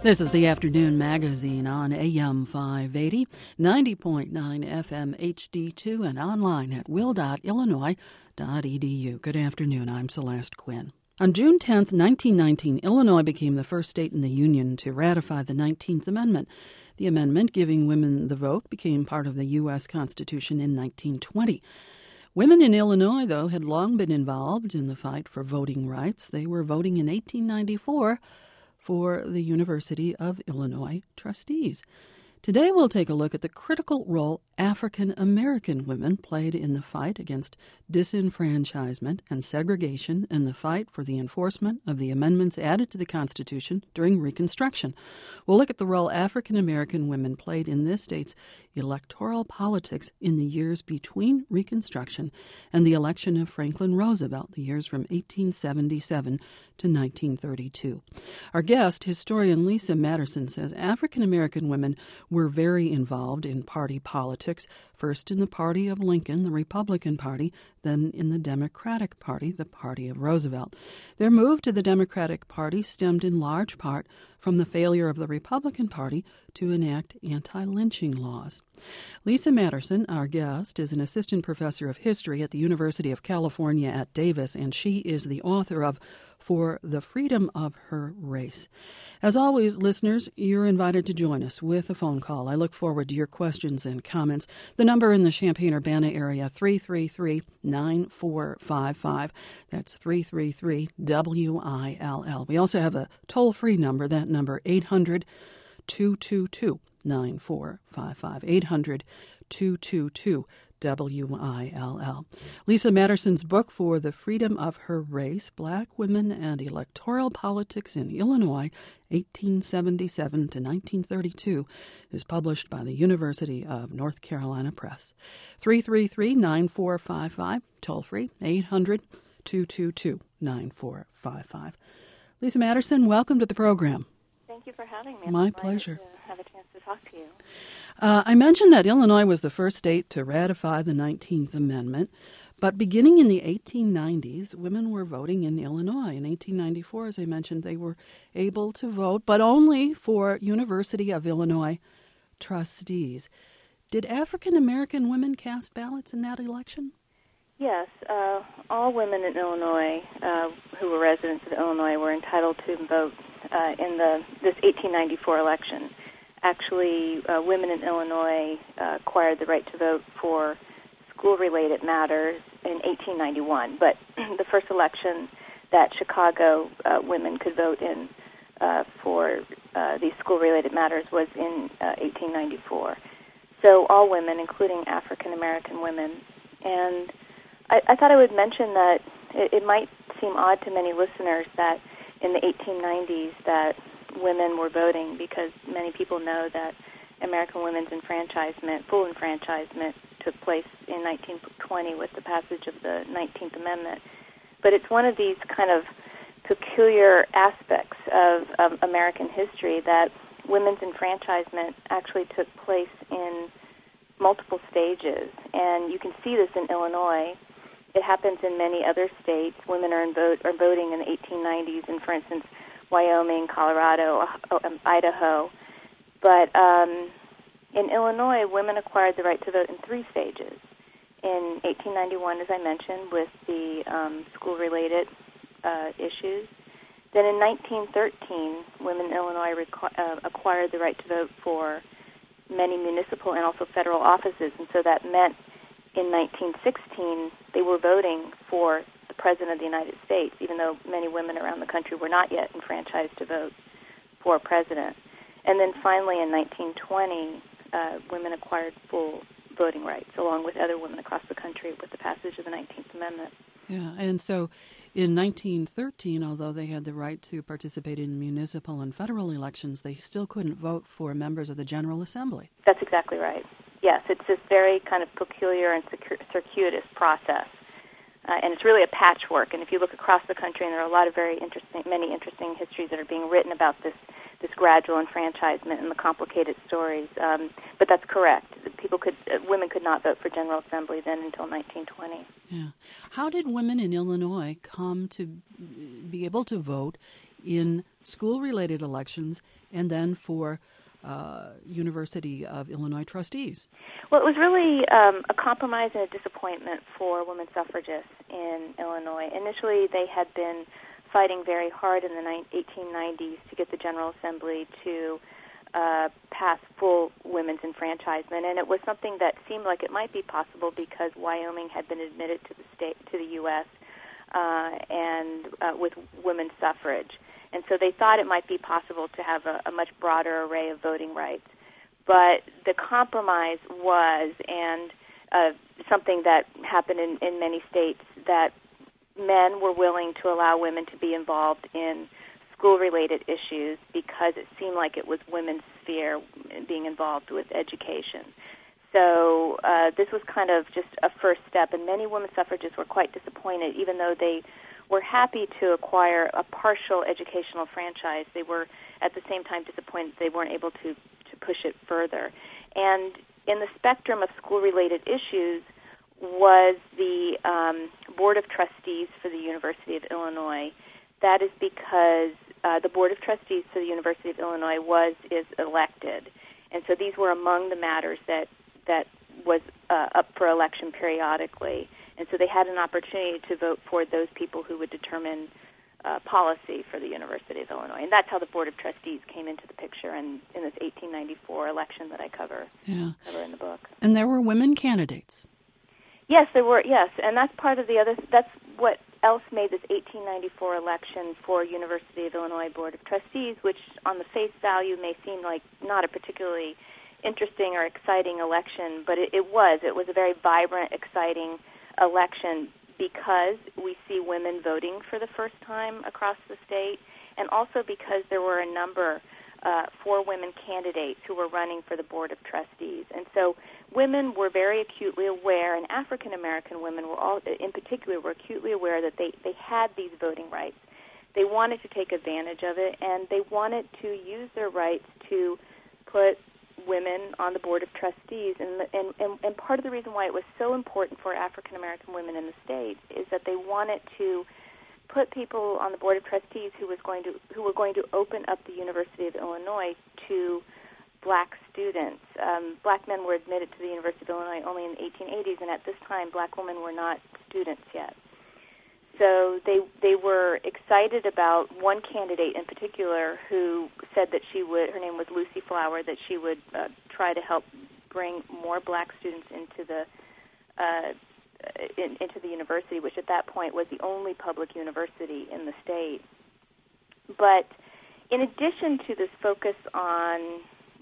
This is the Afternoon Magazine on AM 580, 90.9 FM HD2, and online at will.illinois.edu. Good afternoon, I'm Celeste Quinn. On June 10, 1919, Illinois became the first state in the Union to ratify the 19th Amendment. The amendment giving women the vote became part of the U.S. Constitution in 1920. Women in Illinois, though, had long been involved in the fight for voting rights. They were voting in 1894 for the University of Illinois trustees. Today we'll take a look at the critical role African American women played in the fight against disenfranchisement and segregation and the fight for the enforcement of the amendments added to the Constitution during Reconstruction. We'll look at the role African American women played in this state's electoral politics in the years between Reconstruction and the election of Franklin Roosevelt, the years from 1877 to 1932. Our guest, historian Lisa Matterson, says African American women were very involved in party politics, first in the party of Lincoln, the Republican Party, then in the Democratic Party, the party of Roosevelt. Their move to the Democratic Party stemmed in large part from the failure of the Republican Party to enact anti-lynching laws. Lisa Matterson, our guest, is an assistant professor of history at the University of California at Davis, and she is the author of For the Freedom of Her Race. As always, listeners, you're invited to join us with a phone call. I look forward to your questions and comments. The number in the Champaign-Urbana area, 333-9455. That's 333-WILL. We also have a toll-free number, that number, 800-222-9455. 800-222-WILL. Lisa Matterson's book, For the Freedom of Her Race, Black Women and Electoral Politics in Illinois, 1877 to 1932, is published by the University of North Carolina Press. 333-9455, toll-free, 800-222-9455. Lisa Matterson, welcome to the program. Thank you for having me. My pleasure. To have a chance to talk to you. I mentioned that Illinois was the first state to ratify the 19th Amendment, but beginning in the 1890s, women were voting in Illinois. In 1894, as I mentioned, they were able to vote, but only for University of Illinois trustees. Did African American women cast ballots in that election? Yes. All women in Illinois who were residents of Illinois were entitled to vote in this 1894 election. Actually, women in Illinois acquired the right to vote for school-related matters in 1891, but the first election that Chicago women could vote in for these school-related matters was in 1894. So all women, including African-American women. And I thought I would mention that it might seem odd to many listeners that in the 1890s that women were voting, because many people know that American women's full enfranchisement took place in 1920 with the passage of the 19th Amendment. But it's one of these kind of peculiar aspects of American history that women's enfranchisement actually took place in multiple stages. And you can see this in Illinois. It happens in many other states. Women are voting in the 1890s, and for instance, Wyoming, Colorado, Idaho. But in Illinois, women acquired the right to vote in three stages. In 1891, as I mentioned, with the school-related issues. Then in 1913, women in Illinois acquired the right to vote for many municipal and also federal offices, and so that meant in 1916 they were voting for the President of the United States, even though many women around the country were not yet enfranchised to vote for president. And then finally in 1920, women acquired full voting rights, along with other women across the country with the passage of the 19th Amendment. Yeah, and so in 1913, although they had the right to participate in municipal and federal elections, they still couldn't vote for members of the General Assembly. That's exactly right. Yes, it's this very kind of peculiar and circuitous process. And it's really a patchwork. And if you look across the country, and there are a lot of many interesting histories that are being written about this gradual enfranchisement and the complicated stories. But that's correct. Women could not vote for General Assembly then until 1920. Yeah. How did women in Illinois come to be able to vote in school-related elections and then for University of Illinois trustees? Well, it was really a compromise and a disappointment for women suffragists in Illinois. Initially, they had been fighting very hard in the 1890s to get the General Assembly to pass full women's enfranchisement, and it was something that seemed like it might be possible because Wyoming had been admitted to the U.S. And with women's suffrage, and so they thought it might be possible to have a much broader array of voting rights. But the compromise was, and something that happened in many states, that men were willing to allow women to be involved in school-related issues because it seemed like it was women's sphere being involved with education. So this was kind of just a first step, and many women suffragists were quite disappointed, even though they were happy to acquire a partial educational franchise. They were at the same time disappointed they weren't able to push it further. And in the spectrum of school-related issues was the Board of Trustees for the University of Illinois. That is because the Board of Trustees for the University of Illinois is elected. And so these were among the matters that was up for election periodically. And so they had an opportunity to vote for those people who would determine policy for the University of Illinois. And that's how the Board of Trustees came into the picture in this 1894 election that I cover in the book. And there were women candidates. Yes, there were, yes. And that's part of that's what else made this 1894 election for University of Illinois Board of Trustees, which on the face value may seem like not a particularly interesting or exciting election, but it was. It was a very vibrant, exciting election because we see women voting for the first time across the state, and also because there were a number, 4 women candidates who were running for the Board of Trustees. And so women were very acutely aware, and African American women were all, in particular, were acutely aware that they had these voting rights. They wanted to take advantage of it, and they wanted to use their rights to put women on the Board of Trustees. And part of the reason why it was so important for African American women in the state is that they wanted to put people on the Board of Trustees who were going to open up the University of Illinois to black students. Black men were admitted to the University of Illinois only in the 1880s, and at this time, black women were not students yet. So they were excited about one candidate in particular who said that she would, her name was Lucy Flower, that she would try to help bring more black students into the university, which at that point was the only public university in the state. But in addition to this focus on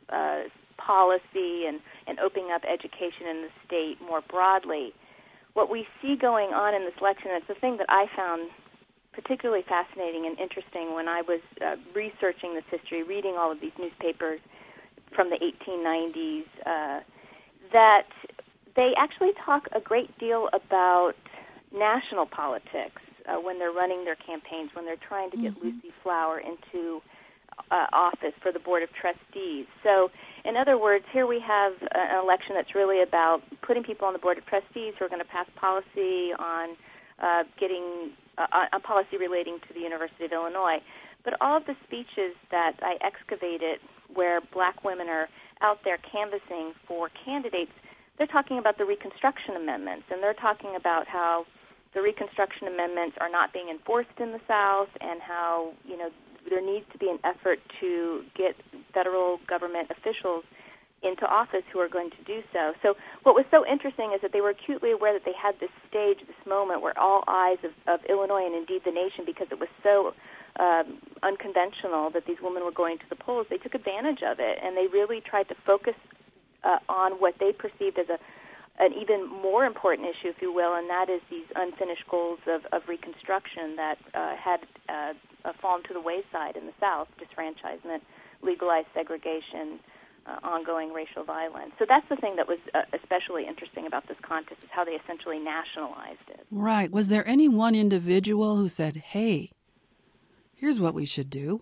policy and opening up education in the state more broadly, what we see going on in this election, and it's the thing that I found particularly fascinating and interesting when I was researching this history, reading all of these newspapers from the 1890s, that they actually talk a great deal about national politics when they're running their campaigns, when they're trying to get Lucy Flower into office for the Board of Trustees. So, in other words, here we have an election that's really about putting people on the Board of Trustees who are going to pass policy on getting a policy relating to the University of Illinois. But all of the speeches that I excavated where black women are out there canvassing for candidates, they're talking about the Reconstruction Amendments, and they're talking about how the Reconstruction Amendments are not being enforced in the South, and how, you know, there needs to be an effort to get federal government officials into office who are going to do so. So what was so interesting is that they were acutely aware that they had this stage, this moment where all eyes of Illinois and indeed the nation, because it was so unconventional that these women were going to the polls, they took advantage of it, and they really tried to focus on what they perceived as an even more important issue, if you will, and that is these unfinished goals of Reconstruction that had fallen to the wayside in the South: disfranchisement, legalized segregation, ongoing racial violence. So that's the thing that was especially interesting about this contest, is how they essentially nationalized it. Right. Was there any one individual who said, hey, here's what we should do?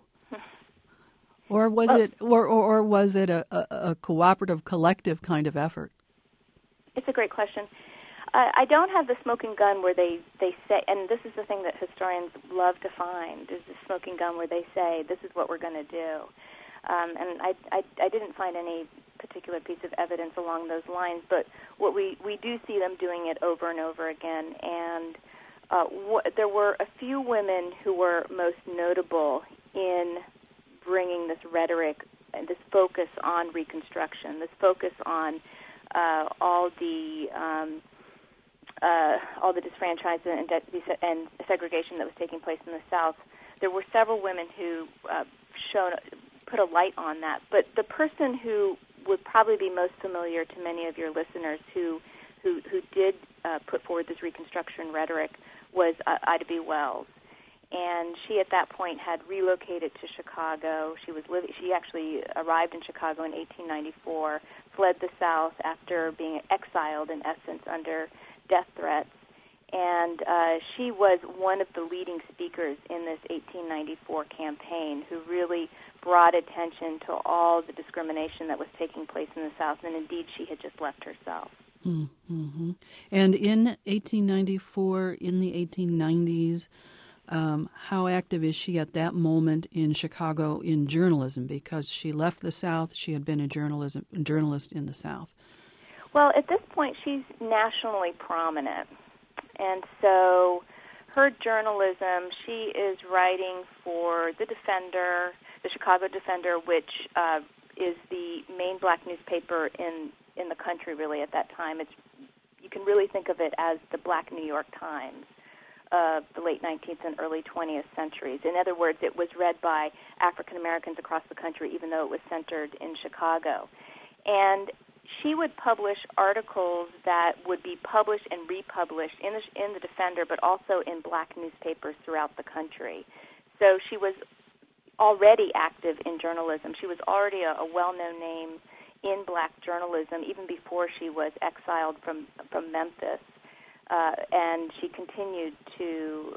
Or was it a cooperative, collective kind of effort? It's a great question. I don't have the smoking gun where they say, and this is the thing that historians love to find, is the smoking gun where they say, this is what we're going to do. And I didn't find any particular piece of evidence along those lines, but what we do see them doing it over and over again. And there were a few women who were most notable in bringing this rhetoric and this focus on Reconstruction, this focus on all the disfranchisement and segregation that was taking place in the South. There were several women who put a light on that. But the person who would probably be most familiar to many of your listeners who did put forward this Reconstruction rhetoric was Ida B. Wells. And she, at that point, had relocated to Chicago. She actually arrived in Chicago in 1894, fled the South after being exiled, in essence, under death threats. And she was one of the leading speakers in this 1894 campaign who really brought attention to all the discrimination that was taking place in the South. And indeed, she had just left herself. Mm-hmm. And in 1894, in the 1890s, how active is she at that moment in Chicago in journalism? Because she left the South, she had been a journalist in the South. Well, at this point, she's nationally prominent. And so her journalism, she is writing for the Defender, the Chicago Defender, which is the main black newspaper in the country, really, at that time. You can really think of it as the Black New York Times of the late 19th and early 20th centuries. In other words, it was read by African Americans across the country, even though it was centered in Chicago. And she would publish articles that would be published and republished in the Defender, but also in black newspapers throughout the country. So she was already active in journalism. She was already a well-known name in black journalism even before she was exiled from Memphis. And she continued to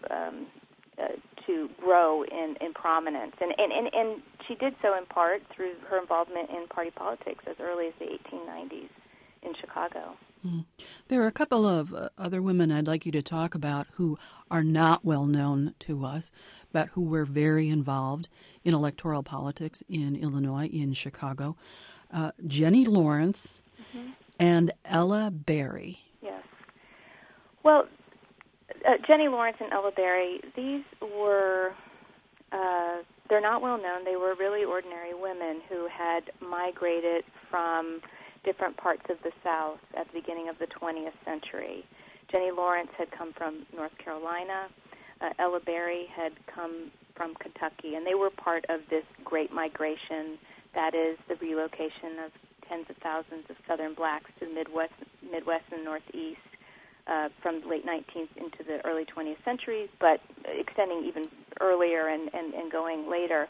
grow in prominence, and she did so in part through her involvement in party politics as early as the 1890s in Chicago. There are a couple of other women I'd like you to talk about who are not well known to us, but who were very involved in electoral politics in Illinois, in Chicago. Jenny Lawrence and Ella Berry. Yes. Well, Jenny Lawrence and Ella Berry, these were, they're not well known. They were really ordinary women who had migrated from different parts of the South at the beginning of the 20th century. Jenny Lawrence had come from North Carolina. Ella Berry had come from Kentucky, and they were part of this great migration, that is the relocation of tens of thousands of Southern blacks to the Midwest and Northeast. From the late 19th into the early 20th centuries, but extending even earlier and going later.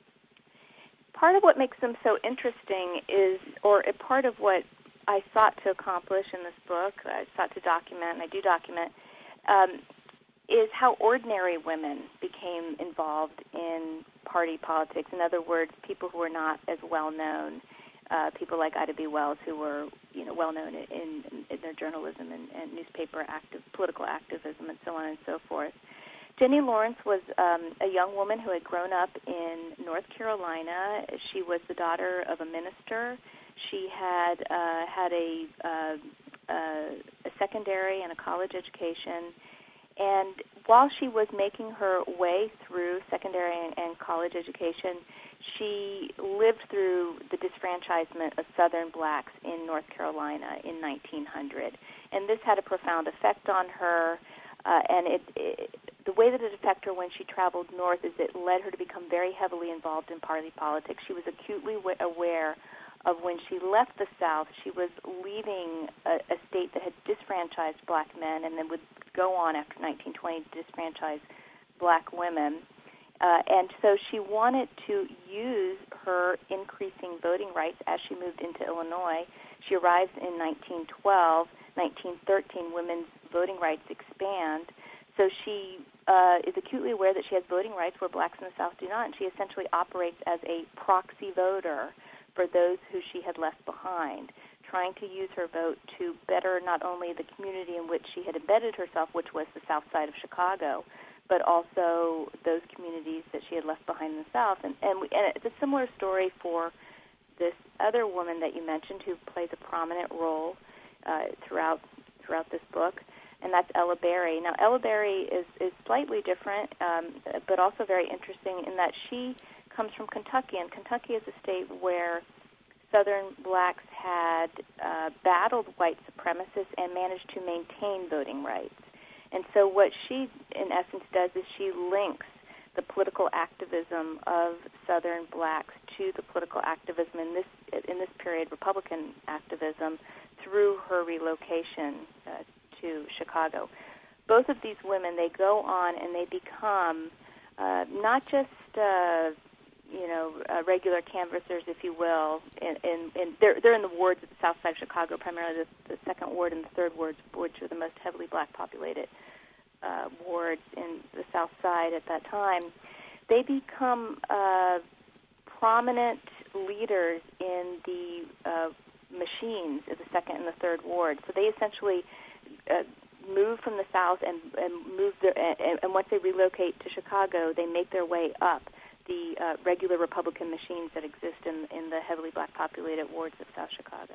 Part of what makes them so interesting is, or a part of what I sought to accomplish in this book, I sought to document, and I do document, is how ordinary women became involved in party politics. In other words, people who were not as well known. People like Ida B. Wells, who were, well known in their journalism and newspaper political activism, and so on and so forth. Jenny Lawrence was a young woman who had grown up in North Carolina. She was the daughter of a minister. She had had a secondary and a college education. And while she was making her way through secondary and college education, she lived through the disfranchisement of Southern blacks in North Carolina in 1900. And this had a profound effect on her, and the way that it affected her when she traveled north is it led her to become very heavily involved in party politics. She was acutely aware of when she left the South, she was leaving a state that had disfranchised black men and then would go on after 1920 to disfranchise black women. And so she wanted to use her increasing voting rights as she moved into Illinois. She arrives in 1912. 1913, women's voting rights expand. So she is acutely aware that she has voting rights where blacks in the South do not, and she essentially operates as a proxy voter for those who she had left behind, trying to use her vote to better not only the community in which she had embedded herself, which was the south side of Chicago, but also those communities that she had left behind in the South. And it's a similar story for this other woman that you mentioned who plays a prominent role throughout this book, and that's Ella Berry. Now, Ella Berry is slightly different, but also very interesting in that she comes from Kentucky, and Kentucky is a state where Southern blacks had battled white supremacists and managed to maintain voting rights. And so what she, in essence, does is she links the political activism of Southern blacks to the political activism in this period, Republican activism, through her relocation to Chicago. Both of these women, they go on and they become not just regular canvassers, if you will. They're in the wards of the south side of Chicago, primarily the second ward and the third ward, which are the most heavily black populated wards in the south side at that time. They become prominent leaders in the machines of the second and the third ward. So they essentially move from the south and move and once they relocate to Chicago, they make their way up the regular Republican machines that exist in the heavily black populated wards of South Chicago.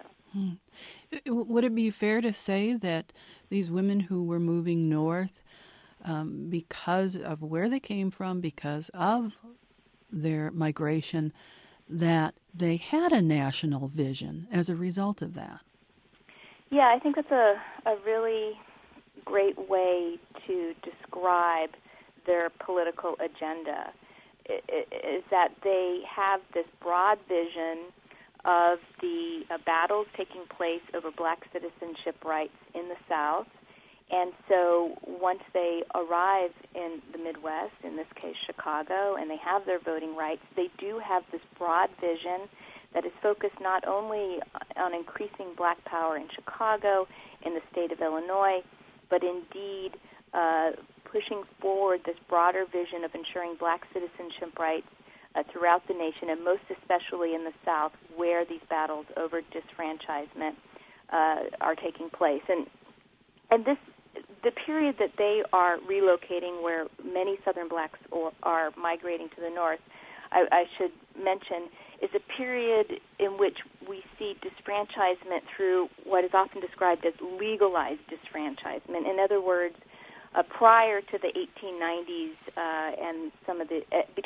Would it be fair to say that these women who were moving north because of where they came from, because of their migration, that they had a national vision as a result of that? Yeah, I think that's a really great way to describe their political agenda, is that they have this broad vision of the battles taking place over black citizenship rights in the South. And so once they arrive in the Midwest, in this case Chicago, and they have their voting rights, they do have this broad vision that is focused not only on increasing black power in Chicago, in the state of Illinois, but indeed pushing forward this broader vision of ensuring black citizenship rights throughout the nation, and most especially in the South, where these battles over disfranchisement are taking place. And the period that they are relocating, where many Southern blacks are migrating to the north, I should mention, is a period in which we see disfranchisement through what is often described as legalized disfranchisement. In other words, prior to the 1890s and some of the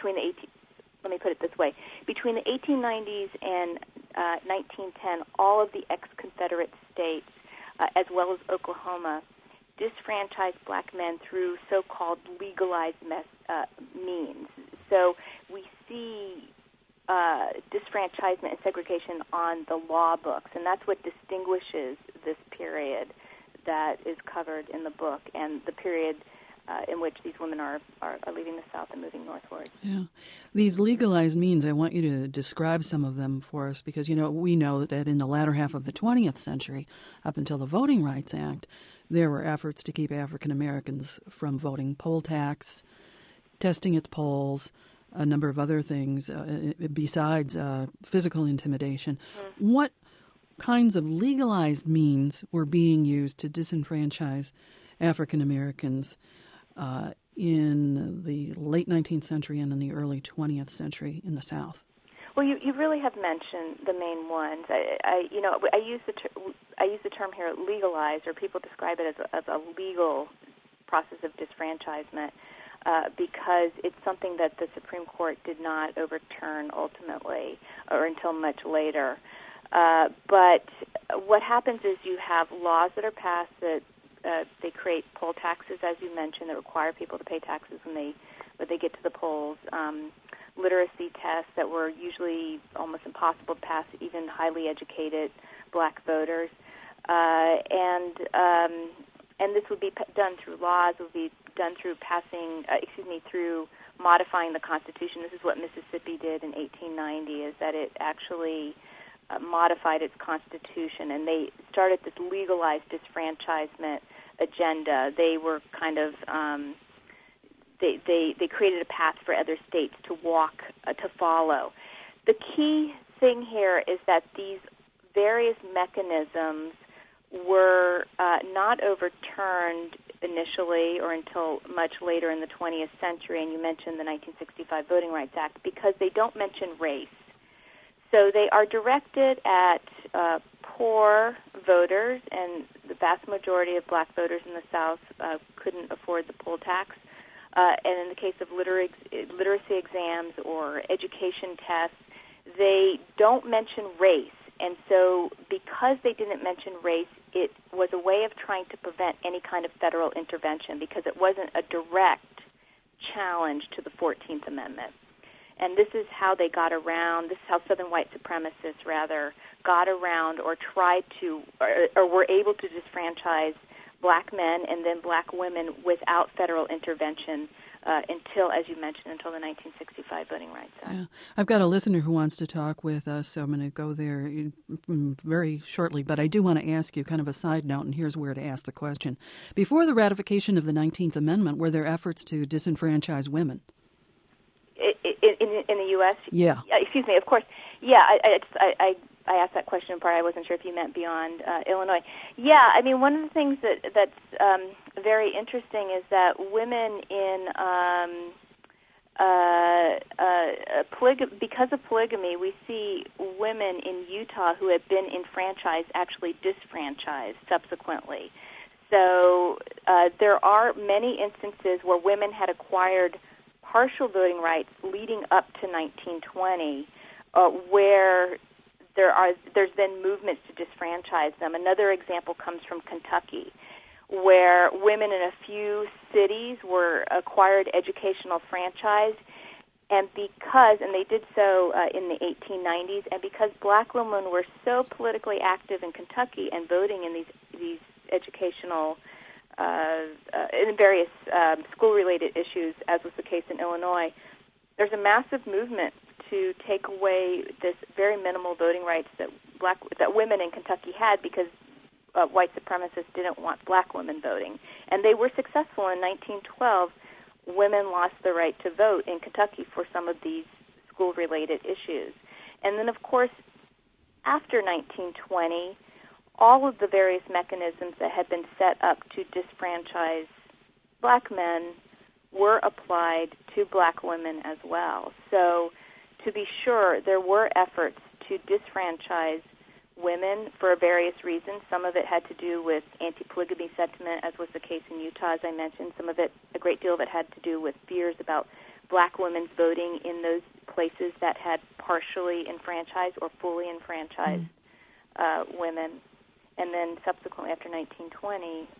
let me put it this way: between the 1890s and 1910, all of the ex-Confederate states, as well as Oklahoma, disfranchised black men through so-called legalized means. So we see disfranchisement and segregation on the law books, and that's what distinguishes this period that is covered in the book and the period in which these women are leaving the South and moving northward. Yeah. These legalized means, I want you to describe some of them for us, because, we know that in the latter half of the 20th century, up until the Voting Rights Act, there were efforts to keep African Americans from voting. Poll tax, testing at the polls, a number of other things besides physical intimidation. Mm-hmm. What kinds of legalized means were being used to disenfranchise African Americans in the late 19th century and in the early 20th century in the South? Well, you really have mentioned the main ones. I use the term here legalized, or people describe it as a legal process of disfranchisement, because it's something that the Supreme Court did not overturn ultimately, or until much later. But what happens is you have laws that are passed that they create poll taxes, as you mentioned, that require people to pay taxes when they get to the polls. Literacy tests that were usually almost impossible to pass even highly educated black voters, and this would be done through laws. Would be done through through modifying the Constitution. This is what Mississippi did in 1890. Is that it actually modified its Constitution, and they started this legalized disfranchisement agenda. They were kind of they created a path for other states to walk to follow. The key thing here is that these various mechanisms were not overturned initially or until much later in the 20th century, and you mentioned the 1965 Voting Rights Act, because they don't mention race. So they are directed at poor voters, and the vast majority of black voters in the South couldn't afford the poll tax. And in the case of literacy exams or education tests, they don't mention race. And so because they didn't mention race, it was a way of trying to prevent any kind of federal intervention because it wasn't a direct challenge to the 14th Amendment. And this is how they got around, this is how Southern white supremacists, rather, got around or tried to, or were able to disfranchise black men and then black women without federal intervention until, as you mentioned, until the 1965 Voting Rights Act. Yeah. I've got a listener who wants to talk with us, so I'm going to go there very shortly. But I do want to ask you kind of a side note, and here's where to ask the question. Before the ratification of the 19th Amendment, were there efforts to disenfranchise women? In the U.S.? Yeah. Excuse me, of course. Yeah, I asked that question in part. I wasn't sure if you meant beyond Illinois. Yeah, I mean, one of the things that's very interesting is that women in because of polygamy, we see women in Utah who have been enfranchised actually disfranchised subsequently. So there are many instances where women had acquired partial voting rights leading up to 1920, where there's been movements to disfranchise them. Another example comes from Kentucky, where women in a few cities were acquired educational franchise, and they did so in the 1890s, and because black women were so politically active in Kentucky and voting in these educational in various school-related issues, as was the case in Illinois, there's a massive movement to take away this very minimal voting rights that women in Kentucky had because white supremacists didn't want black women voting. And they were successful. In 1912, women lost the right to vote in Kentucky for some of these school-related issues. And then, of course, after 1920, all of the various mechanisms that had been set up to disfranchise black men were applied to black women as well. So, to be sure, there were efforts to disfranchise women for various reasons. Some of it had to do with anti-polygamy sentiment, as was the case in Utah, as I mentioned. Some of it, a great deal of it, had to do with fears about black women's voting in those places that had partially enfranchised or fully enfranchised women. And then subsequently, after 1920,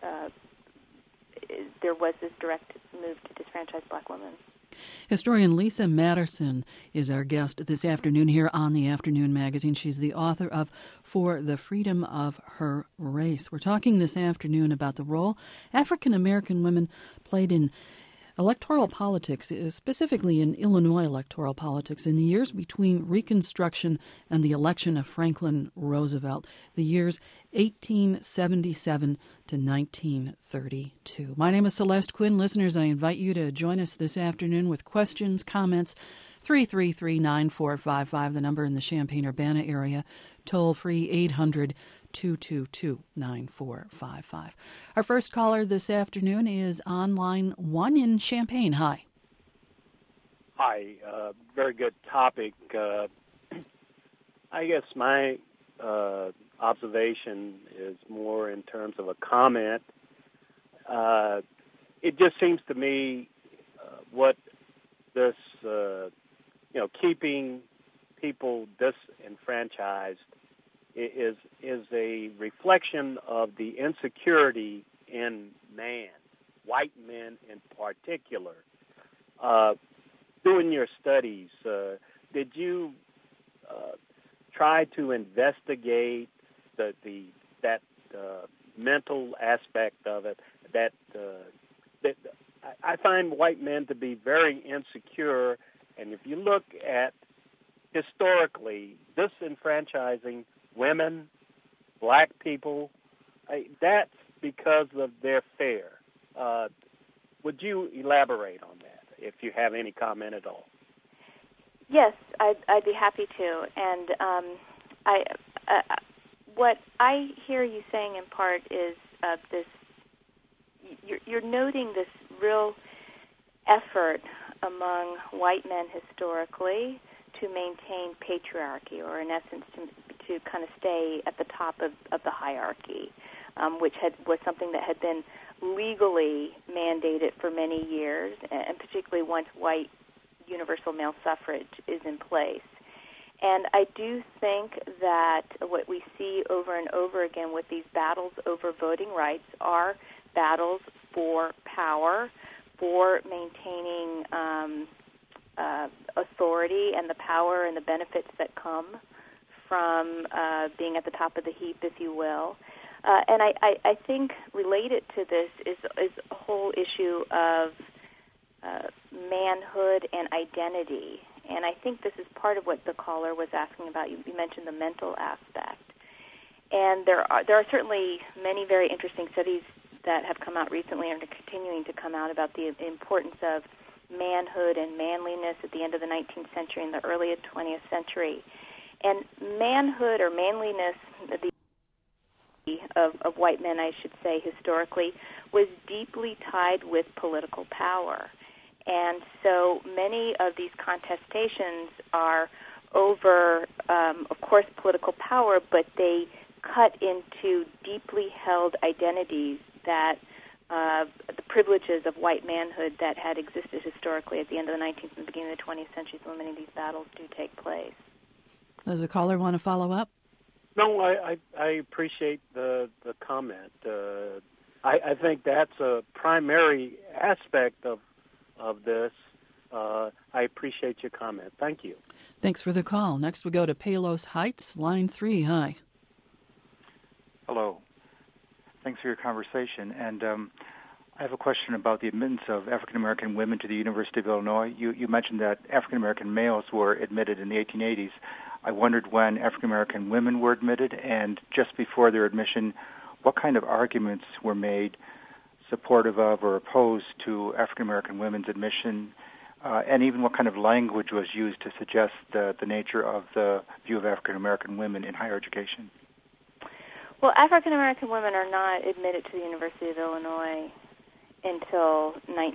there was this direct move to disfranchise black women. Historian Lisa Matterson is our guest this afternoon here on the Afternoon Magazine. She's the author of For the Freedom of Her Race. We're talking this afternoon about the role African American women played in electoral politics, specifically in Illinois electoral politics, in the years between Reconstruction and the election of Franklin Roosevelt, the years 1877 to 1932. My name is Celeste Quinn. Listeners, I invite you to join us this afternoon with questions, comments. 333-9455, the number in the Champaign-Urbana area. Toll free 800-222-9455. Our first caller this afternoon is on line 1 in Champaign. Hi. Hi. Very good topic. I guess my observation is more in terms of a comment. It just seems to me what this, keeping people disenfranchised is a reflection of the insecurity in man, white men in particular. Doing your studies, did you try to investigate that mental aspect of it? That I find white men to be very insecure, and if you look at historically disenfranchising women, black people, that's because of their fare. Would you elaborate on that, if you have any comment at all? Yes, I'd be happy to. And what I hear you saying in part is this. You're noting this real effort among white men historically to maintain patriarchy, or in essence to kind of stay at the top of the hierarchy, which was something that had been legally mandated for many years, and particularly once white universal male suffrage is in place. And I do think that what we see over and over again with these battles over voting rights are battles for power, for maintaining authority and the power and the benefits that come from being at the top of the heap, if you will. And I think related to this is a whole issue of manhood and identity. And I think this is part of what the caller was asking about. You mentioned the mental aspect. And there are certainly many very interesting studies that have come out recently and are continuing to come out about the importance of manhood and manliness at the end of the 19th century and the early 20th century. And manhood or manliness of white men, I should say, historically, was deeply tied with political power. And so many of these contestations are over, of course, political power, but they cut into deeply held identities that the privileges of white manhood that had existed historically at the end of the 19th and the beginning of the 20th century, when many of these battles do take place. Does the caller want to follow up? No, I appreciate the comment. I think that's a primary aspect of this. I appreciate your comment. Thank you. Thanks for the call. Next we go to Palos Heights, line 3. Hi. Hello. Thanks for your conversation. And I have a question about the admittance of African-American women to the University of Illinois. You mentioned that African-American males were admitted in the 1880s. I wondered when African-American women were admitted, and just before their admission, what kind of arguments were made supportive of or opposed to African-American women's admission, and even what kind of language was used to suggest the nature of the view of African-American women in higher education? Well, African-American women are not admitted to the University of Illinois until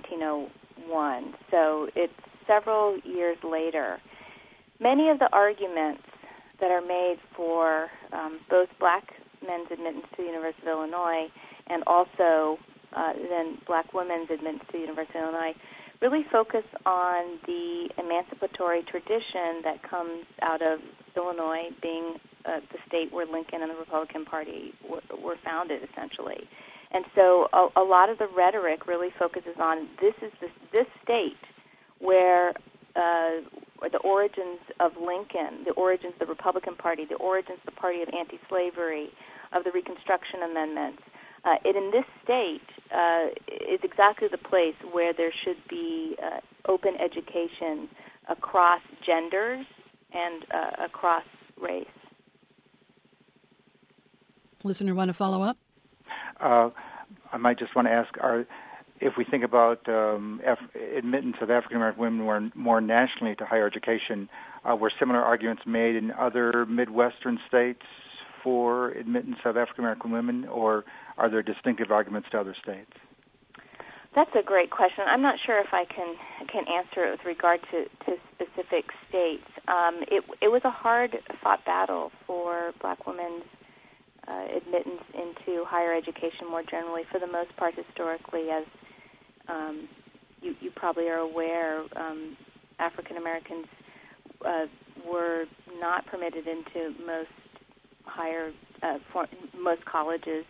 1901, so it's several years later. Many of the arguments that are made for both black men's admittance to the University of Illinois and also then black women's admittance to the University of Illinois really focus on the emancipatory tradition that comes out of Illinois being the state where Lincoln and the Republican Party were founded, essentially. And so a lot of the rhetoric really focuses on this state where the origins of Lincoln, the origins of the Republican Party, the origins of the party of anti-slavery, of the Reconstruction Amendments. In this state is exactly the place where there should be open education across genders and across race. Listener, want to follow up? I might just want to ask, if we think about admittance of African-American women more nationally to higher education, were similar arguments made in other Midwestern states for admittance of African-American women, or are there distinctive arguments to other states? That's a great question. I'm not sure if I can answer it with regard to specific states. It was a hard-fought battle for black women's admittance into higher education more generally. For the most part, historically, as you probably are aware, African Americans were not permitted into most most colleges.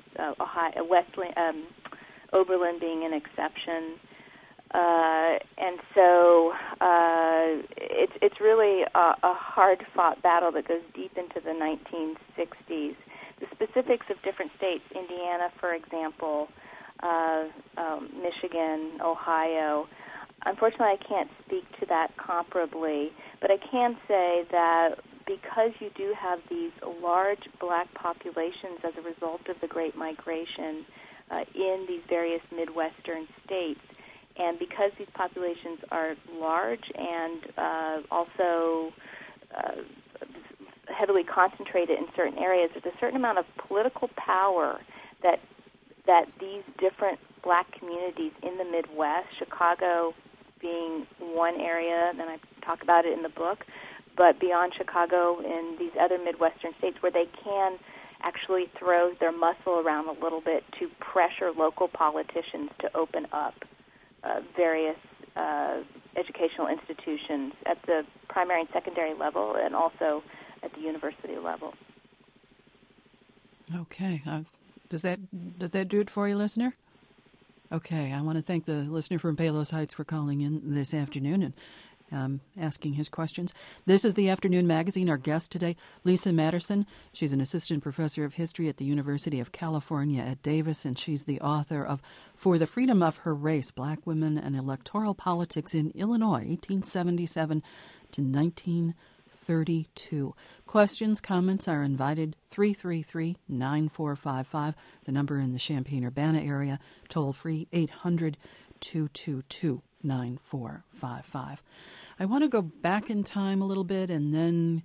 Oberlin being an exception, and so it's really a hard-fought battle that goes deep into the 1960s. The specifics of different states, Indiana, for example, Michigan, Ohio, unfortunately I can't speak to that comparably, but I can say that because you do have these large black populations as a result of the Great Migration in these various Midwestern states, and because these populations are large and also heavily concentrated in certain areas, there's a certain amount of political power that these different black communities in the Midwest, Chicago being one area, and I talk about it in the book, but beyond Chicago in these other Midwestern states where they can actually throw their muscle around a little bit to pressure local politicians to open up various educational institutions at the primary and secondary level and also at the university level. Okay. Does that do it for you, listener? Okay. I want to thank the listener from Palos Heights for calling in this afternoon and asking his questions. This is the Afternoon Magazine. Our guest today, Lisa Matterson. She's an assistant professor of history at the University of California at Davis, and she's the author of For the Freedom of Her Race, Black Women and Electoral Politics in Illinois, 1877 to 1932. Questions, comments are invited, 333-9455, the number in the Champaign-Urbana area, toll free 800-222-9455. I want to go back in time a little bit and then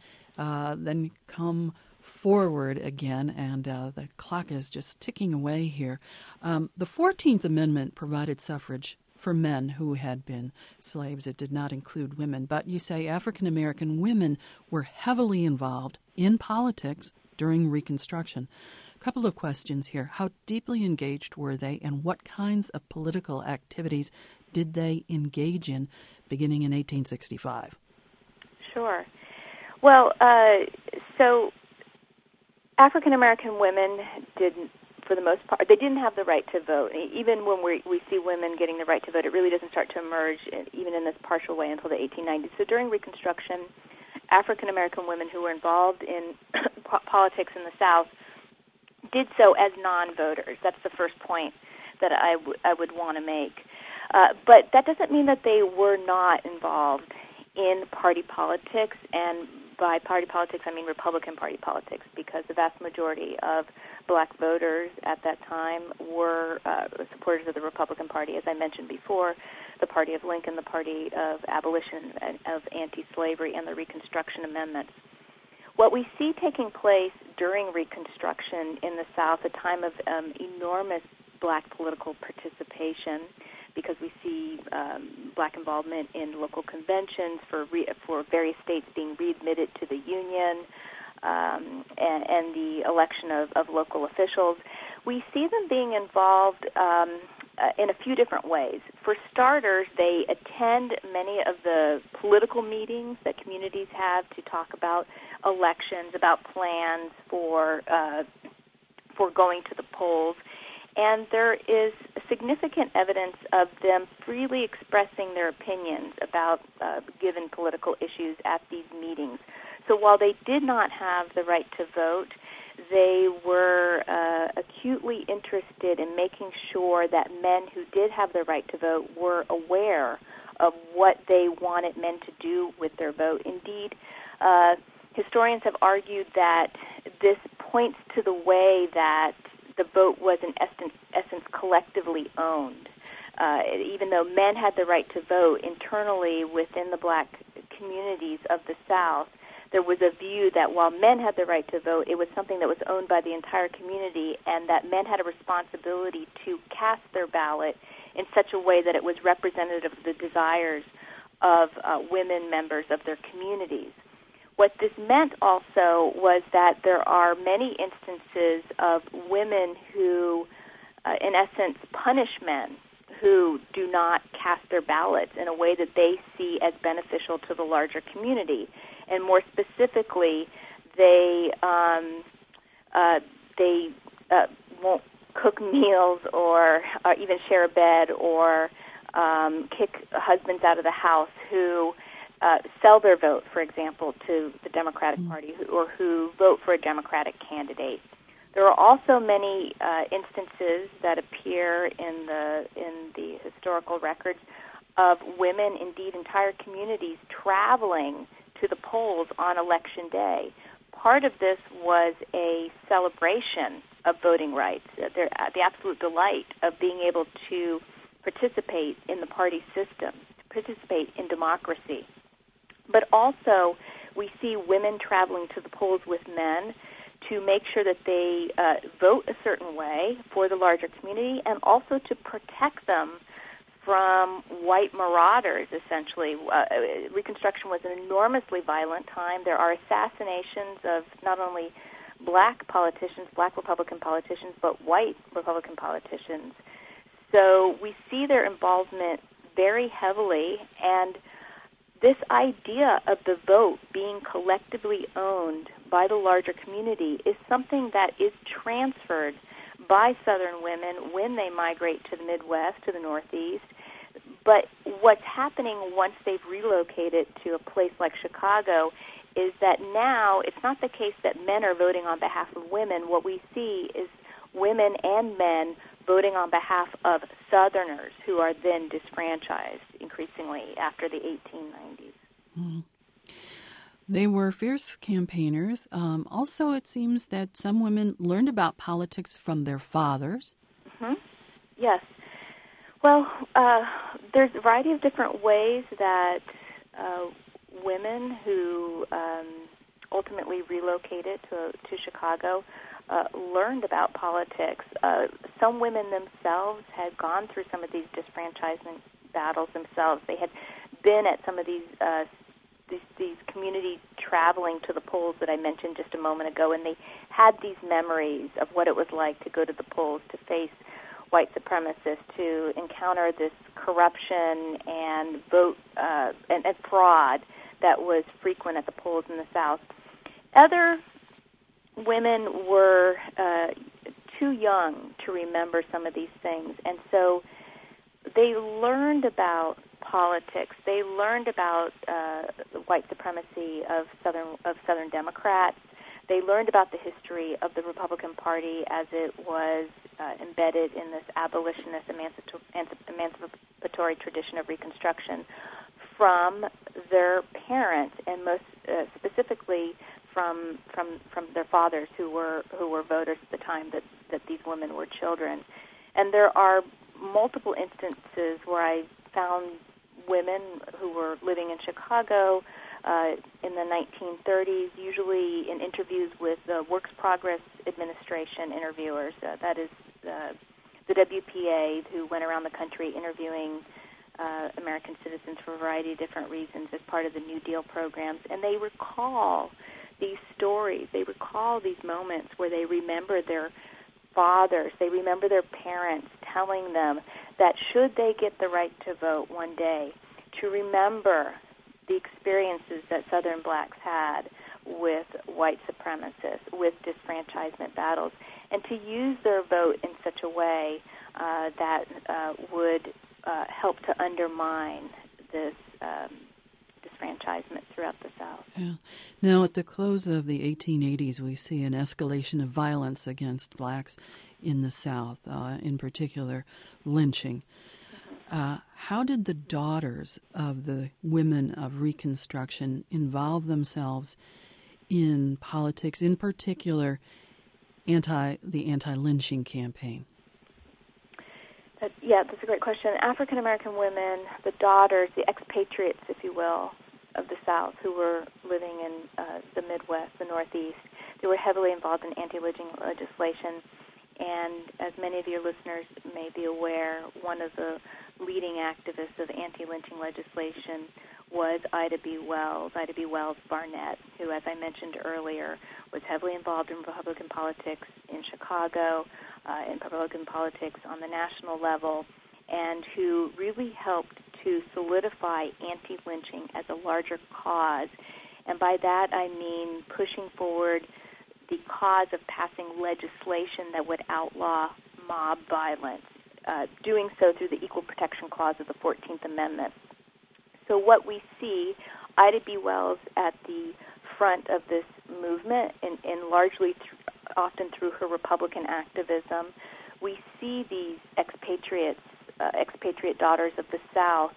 come forward again, and the clock is just ticking away here. The 14th Amendment provided suffrage for men who had been slaves. It did not include women, but you say African-American women were heavily involved in politics during Reconstruction. A couple of questions here. How deeply engaged were they, and what kinds of political activities did they engage in beginning in 1865? Sure. Well, so African-American women didn't, for the most part, they didn't have the right to vote. Even when we see women getting the right to vote, it really doesn't start to emerge, even in this partial way, until the 1890s. So during Reconstruction, African-American women who were involved in politics in the South did so as non-voters. That's the first point that I would want to make. But that doesn't mean that they were not involved in party politics, and by party politics I mean Republican Party politics, because the vast majority of black voters at that time were supporters of the Republican Party, as I mentioned before, the party of Lincoln, the party of abolition, of anti-slavery, and the Reconstruction Amendments. What we see taking place during Reconstruction in the South, a time of enormous black political participation, because we see black involvement in local conventions for various states being readmitted to the Union, and the election of local officials. We see them being involved in a few different ways. For starters, they attend many of the political meetings that communities have to talk about elections, about plans for going to the polls. And there is significant evidence of them freely expressing their opinions about given political issues at these meetings. So while they did not have the right to vote, they were acutely interested in making sure that men who did have the right to vote were aware of what they wanted men to do with their vote. Indeed, historians have argued that this points to the way that the vote was in essence collectively owned. Even though men had the right to vote internally within the black communities of the South, there was a view that while men had the right to vote, it was something that was owned by the entire community, and that men had a responsibility to cast their ballot in such a way that it was representative of the desires of women members of their communities. What this meant also was that there are many instances of women who, in essence, punish men who do not cast their ballots in a way that they see as beneficial to the larger community. And more specifically, they won't cook meals or even share a bed or kick husbands out of the house who sell their vote, for example, to the Democratic Party or who vote for a Democratic candidate. There are also many instances that appear in the historical records of women, indeed entire communities, traveling to the polls on Election Day. Part of this was a celebration of voting rights, the absolute delight of being able to participate in the party system, to participate in democracy. But also, We see women traveling to the polls with men to make sure that they vote a certain way for the larger community, and also to protect them from white marauders, essentially. Reconstruction was an enormously violent time. There are assassinations of not only black politicians, black Republican politicians, but white Republican politicians. So we see their involvement very heavily, and this idea of the vote being collectively owned by the larger community is something that is transferred by Southern women when they migrate to the Midwest, to the Northeast. But what's happening once they've relocated to a place like Chicago is that now it's not the case that men are voting on behalf of women. What we see is women and men voting on behalf of Southerners who are then disfranchised increasingly after the 1890s. Mm. They were fierce campaigners. Also, it seems that some women learned about politics from their fathers. Mm-hmm. Yes. Well, there's a variety of different ways that women who ultimately relocated to Chicago learned about politics. Some women themselves had gone through some of these disfranchisement battles themselves. They had been at some of these community traveling to the polls that I mentioned just a moment ago, and they had these memories of what it was like to go to the polls, to face white supremacists, to encounter this corruption and vote and fraud that was frequent at the polls in the South. Other women were too young to remember some of these things, and so they learned about politics. They learned about the white supremacy of Southern Democrats. They learned about the history of the Republican Party as it was embedded in this abolitionist emancipatory tradition of Reconstruction from their parents, and most specifically from their fathers, who were voters at the time that these women were children. And there are multiple instances where I found women who were living in Chicago in the 1930s, usually in interviews with the Works Progress Administration interviewers. That is the WPA, who went around the country interviewing American citizens for a variety of different reasons as part of the New Deal programs. And they recall these stories. They recall these moments where they remember their fathers, they remember their parents telling them that should they get the right to vote one day, to remember the experiences that Southern blacks had with white supremacists, with disfranchisement battles, and to use their vote in such a way that would help to undermine this disfranchisement throughout the South. Yeah. Now, at the close of the 1880s, we see an escalation of violence against blacks in the South, in particular lynching. How did the daughters of the women of Reconstruction involve themselves in politics, in particular the anti-lynching campaign? That's a great question. African American women, the daughters, the expatriates, if you will, of the South, who were living in the Midwest, the Northeast, they were heavily involved in anti-lynching legislation. And as many of your listeners may be aware, one of the leading activists of anti-lynching legislation was Ida B. Wells Barnett, who, as I mentioned earlier, was heavily involved in Republican politics in Chicago, in Republican politics on the national level, and who really helped to solidify anti-lynching as a larger cause. And by that I mean pushing forward the cause of passing legislation that would outlaw mob violence, doing so through the Equal Protection Clause of the 14th Amendment. So what we see, Ida B. Wells at the front of this movement, and largely often through her Republican activism, we see these expatriate daughters of the South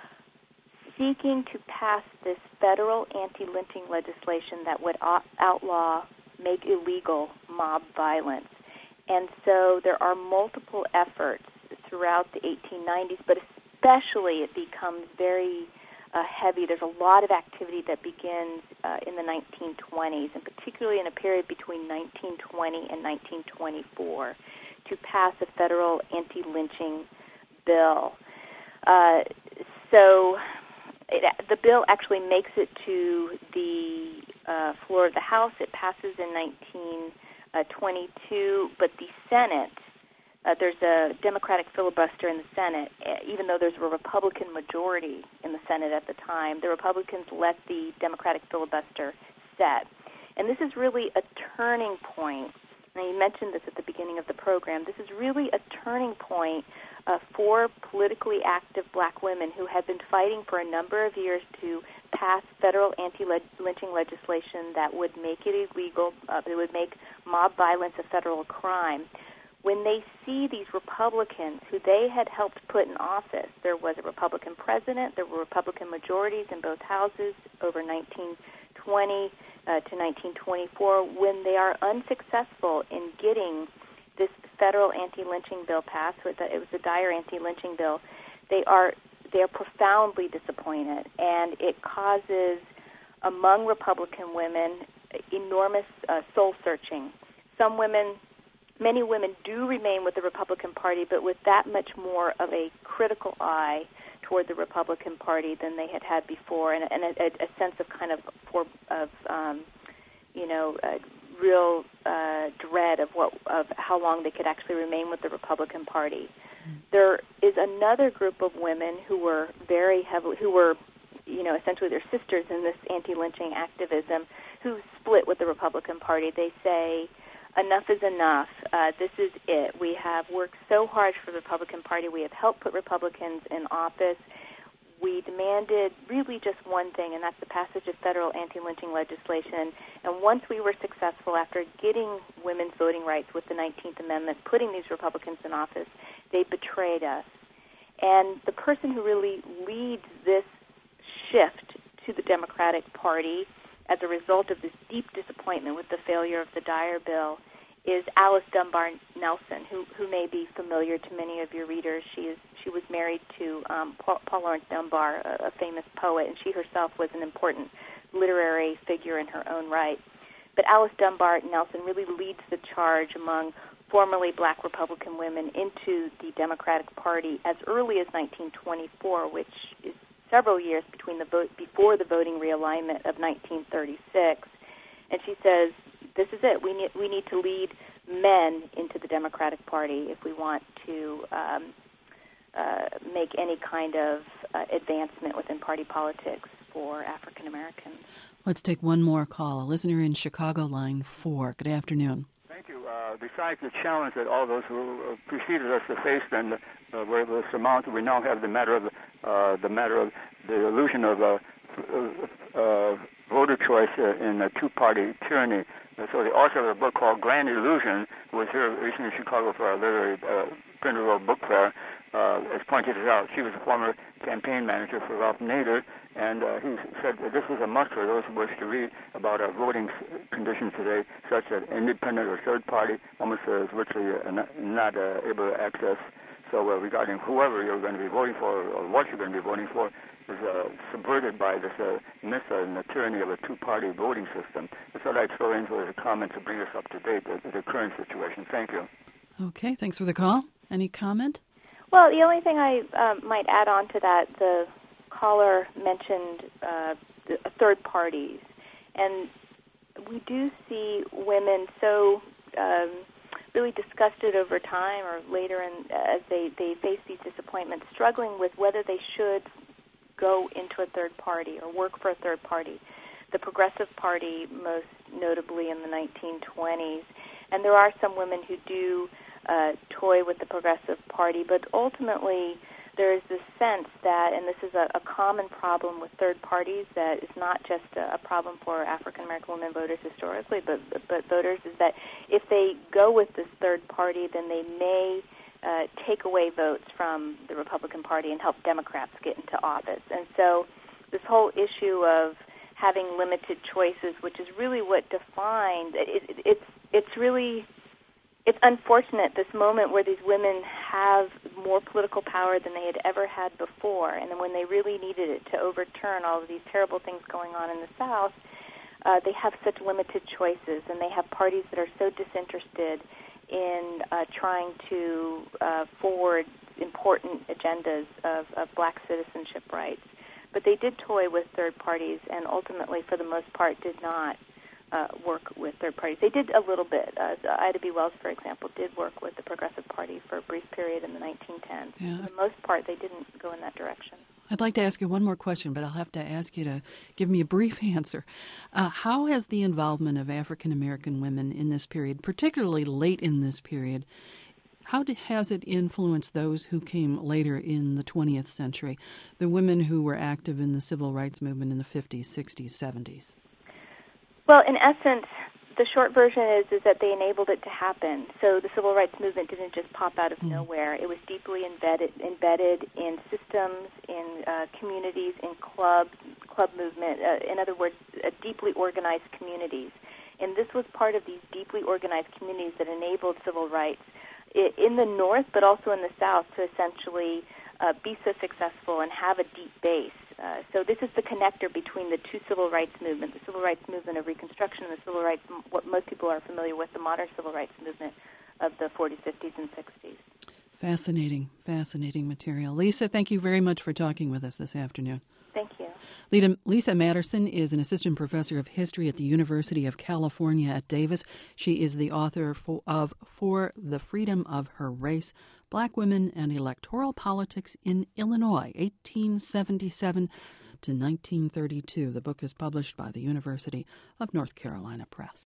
seeking to pass this federal anti-lynching legislation that would outlaw, make illegal mob violence. And so there are multiple efforts throughout the 1890s, but especially it becomes very heavy. There's a lot of activity that begins in the 1920s, and particularly in a period between 1920 and 1924, to pass a federal anti-lynching bill. The bill actually makes it to the floor of the House. It passes in 1922, but the Senate, there's a Democratic filibuster in the Senate. Even though there's a Republican majority in the Senate at the time, the Republicans let the Democratic filibuster set. And this is really a turning point. Now, you mentioned this at the beginning of the program. This is really a turning point for politically active black women who had been fighting for a number of years to pass federal anti-lynching legislation that would make it illegal, that would make mob violence a federal crime. When they see these Republicans who they had helped put in office, there was a Republican president, there were Republican majorities in both houses over 1920 to 1924, when they are unsuccessful in getting this federal anti-lynching bill passed, it was the Dyer anti-lynching bill, they are profoundly disappointed, and it causes among Republican women enormous soul-searching. Many women do remain with the Republican Party, but with that much more of a critical eye toward the Republican Party than they had before, and a sense of kind of real dread of how long they could actually remain with the Republican Party. There is another group of women who were essentially their sisters in this anti-lynching activism, who split with the Republican Party. They say, enough is enough. This is it. We have worked so hard for the Republican Party. We have helped put Republicans in office. We demanded really just one thing, and that's the passage of federal anti-lynching legislation. And once we were successful after getting women's voting rights with the 19th Amendment, putting these Republicans in office, they betrayed us. And the person who really leads this shift to the Democratic Party as a result of this deep disappointment with the failure of the Dyer bill is Alice Dunbar Nelson, who may be familiar to many of your readers. She was married to Paul Laurence Dunbar, a famous poet, and she herself was an important literary figure in her own right. But Alice Dunbar Nelson really leads the charge among formerly black Republican women into the Democratic Party as early as 1924, which is several years before the voting realignment of 1936. And she says, this is it. We need to lead men into the Democratic Party if we want to make any kind of advancement within party politics for African Americans. Let's take one more call. A listener in Chicago, line 4. Good afternoon. Thank you. Besides the challenge that all those who preceded us have faced and were able to surmount, we now have the matter of the illusion of voter choice in a two-party tyranny. So the author of a book called Grand Illusion, who was here recently in Chicago for our literary Printer Road Book Fair, has pointed it out. She was a former campaign manager for Ralph Nader, and he said that this was a must for those who wish to read about our voting conditions today, such as independent or third party, almost virtually not able to access. So regarding whoever you're going to be voting for or what you're going to be voting for is subverted by this myth and the tyranny of a two-party voting system. That's what I'd throw into as a comment to bring us up to date with the current situation. Thank you. Okay, thanks for the call. Any comment? Well, the only thing I might add on to that, the caller mentioned third parties, and we do see women so really disgusted over time or later as they face these disappointments, struggling with whether they should go into a third party or work for a third party. The Progressive Party, most notably in the 1920s, and there are some women who do toy with the Progressive Party, but ultimately there is this sense that, and this is a common problem with third parties, that is not just a problem for African American women voters historically, but voters, is that if they go with this third party, then they may take away votes from the Republican Party and help Democrats get into office. And so this whole issue of having limited choices, which is really what defines it's really it's unfortunate, this moment where these women have more political power than they had ever had before, and then when they really needed it to overturn all of these terrible things going on in the South, they have such limited choices, and they have parties that are so disinterested in trying to forward important agendas of black citizenship rights. But they did toy with third parties, and ultimately, for the most part, did not work with third parties. They did a little bit. Ida B. Wells, for example, did work with the Progressive Party for a brief period in the 1910s. Yeah. For the most part, they didn't go in that direction. I'd like to ask you one more question, but I'll have to ask you to give me a brief answer. How has the involvement of African American women in this period, particularly late in this period, has it influenced those who came later in the 20th century, the women who were active in the civil rights movement in the 50s, 60s, 70s? Well, in essence, the short version is that they enabled it to happen. So the civil rights movement didn't just pop out of nowhere. It was deeply embedded in systems, in communities, in club movement. In other words, deeply organized communities. And this was part of these deeply organized communities that enabled civil rights in the North, but also in the South, to essentially be so successful and have a deep base. So this is the connector between the two civil rights movements, the civil rights movement of Reconstruction and the civil rights, what most people are familiar with, the modern civil rights movement of the 40s, 50s, and 60s. Fascinating, fascinating material. Lisa, thank you very much for talking with us this afternoon. Thank you. Lisa Matterson is an assistant professor of history at the University of California at Davis. She is the author of For the Freedom of Her Race, Black Women and Electoral Politics in Illinois, 1877 to 1932. The book is published by the University of North Carolina Press.